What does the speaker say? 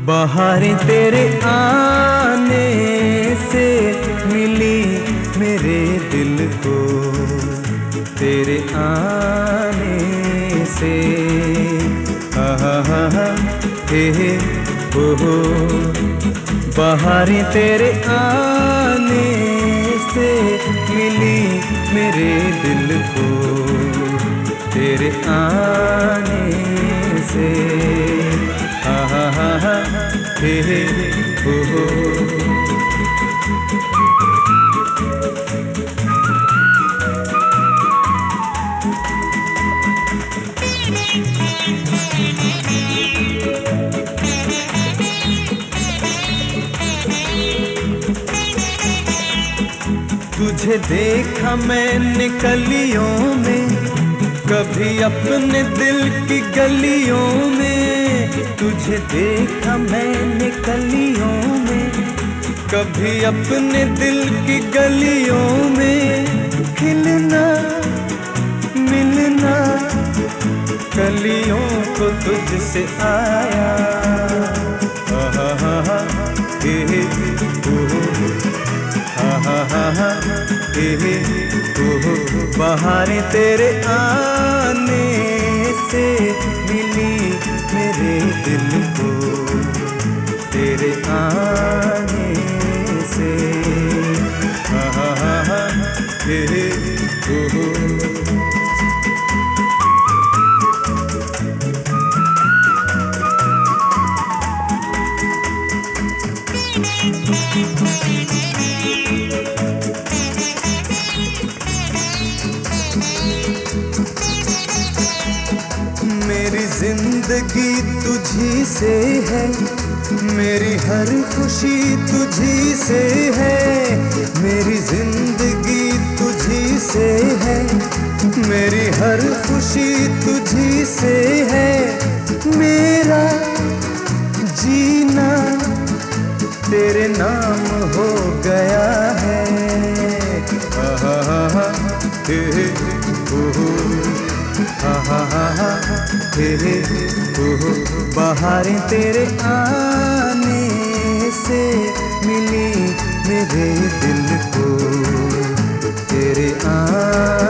बहारें तेरे आने से मिली मेरे दिल को, तेरे आने से हा हे हो। बहारें तेरे आने से मिली मेरे दिल को, तेरे आने से हा हे हो। तुझे देखा मैंने कलियों में, कभी अपने दिल की गलियों में। तुझे देखा मैंने कलियों में, कभी अपने दिल की गलियों में। खिलना मिलना कलियों को तुझसे आया, हे हो। बहारें तेरे आने से मिली मेरे दिल को, तेरे आने से हे हो। मेरी जिंदगी तुझी से है, मेरी हर खुशी तुझी से है। मेरी जिंदगी तुझी से है, मेरी हर खुशी तुझी से है। मेरा जीना तेरे नाम हो गया है, हे हो। बहारें तेरे आने से मिली मेरे दिल को, तेरे